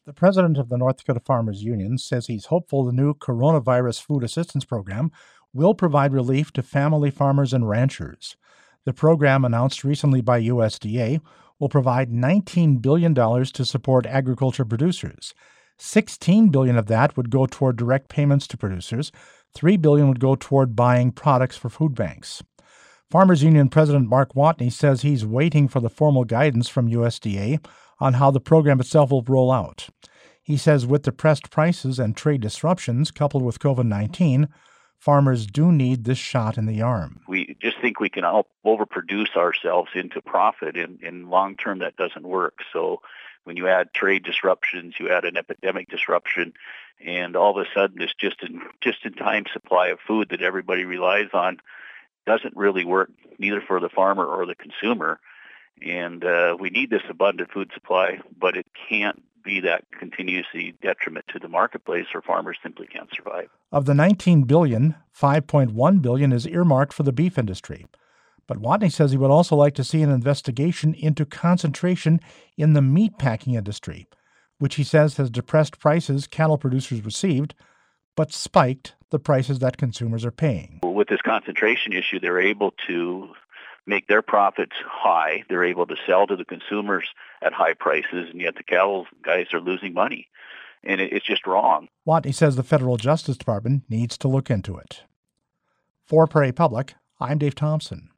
The president of the North Dakota Farmers Union says he's hopeful the new coronavirus food assistance program will provide relief to family farmers and ranchers. The program, announced recently by USDA, will provide $19 billion to support agriculture producers. $16 billion of that would go toward direct payments to producers. $3 billion would go toward buying products for food banks. Farmers Union President Mark Watney says he's waiting for the formal guidance from USDA on how the program itself will roll out. He says with depressed prices and trade disruptions coupled with COVID-19, farmers do need this shot in the arm. We just think we can overproduce ourselves into profit. In long term, that doesn't work. So when you add trade disruptions, you add an epidemic disruption, and all of a sudden this just-in-time supply of food that everybody relies on doesn't really work, neither for the farmer or the consumer. And we need this abundant food supply, but it can't be that continuously detriment to the marketplace, or farmers simply can't survive. Of the $19 billion, $5.1 billion is earmarked for the beef industry. But Watney says he would also like to see an investigation into concentration in the meat packing industry, which he says has depressed prices cattle producers received, but spiked the prices that consumers are paying. With this concentration issue, they're able to make their profits high. They're able to sell to the consumers at high prices, and yet the cattle guys are losing money. And it's just wrong. Watney says the federal Justice Department needs to look into it. For Prairie Public, I'm Dave Thompson.